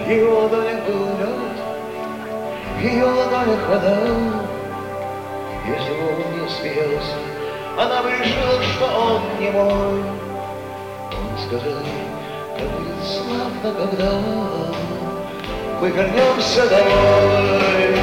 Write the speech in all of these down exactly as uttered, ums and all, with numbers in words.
В его ладонях был лед, в ее ладонях вода. Если бы он не смеялся, она бы решила, что он не мой. Он сказал, как будет славно, когда мы вернемся домой.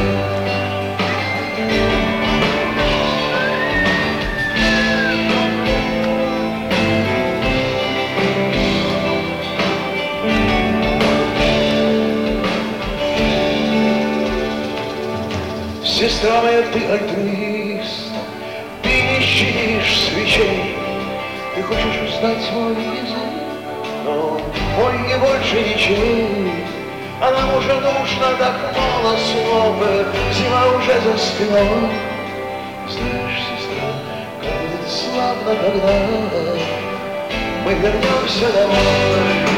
Сестра моя, ты альтруист, ты не щадишь свечей. Ты хочешь узнать мой язык, но мой не больше ничей. А нам уже нужно так мало слов, зима уже за спиной. Знаешь, сестра, как будет славно, когда мы вернемся домой.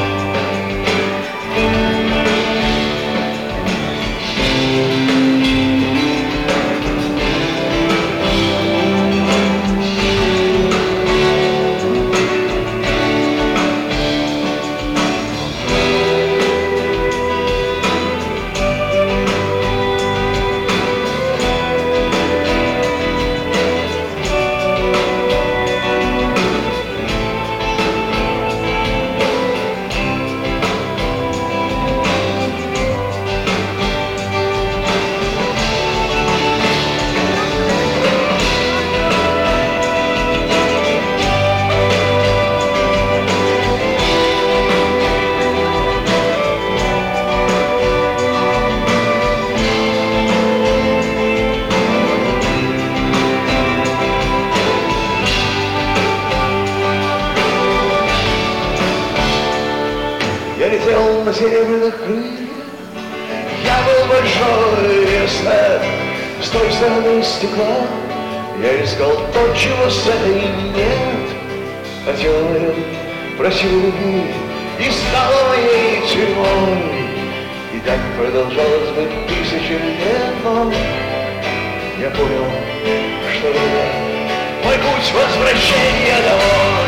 Я летел на серебряных крыльях, я был большой эстет. С той стороны стекла я искал то, чего с этой нет. Хотел ее, просил любви, и стала моей тюрьмой. И так продолжалось бы тысячи лет, но я понял, что это мой путь возвращения домой.